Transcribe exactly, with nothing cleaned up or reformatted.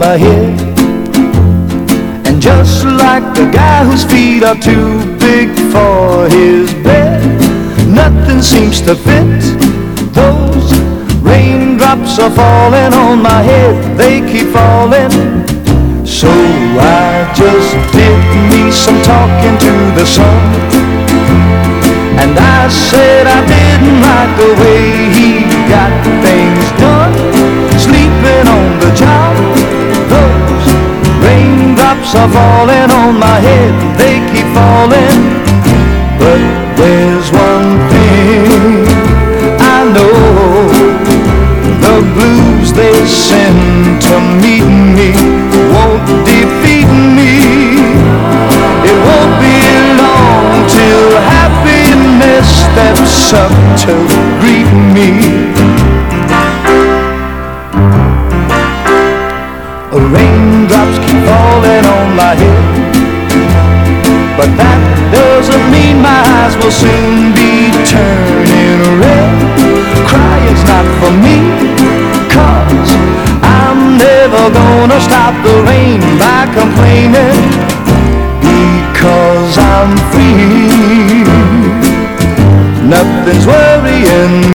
my head. And just like the guy whose feet are too big for his bed, nothing seems to fit. Those raindrops are falling on my head, they keep falling. So I just did me some talking to the sun, and I said I didn't like the way he got things done, sleeping on the job. Those raindrops are falling on my head, they keep falling. But there's one thing I know, the blues they send to meet me won't defeat me. It won't be long till happiness steps up to greet me. Raindrops keep falling on my head, but that doesn't mean my eyes will soon be turning red. Crying's not for me, 'cause I'm never gonna stop the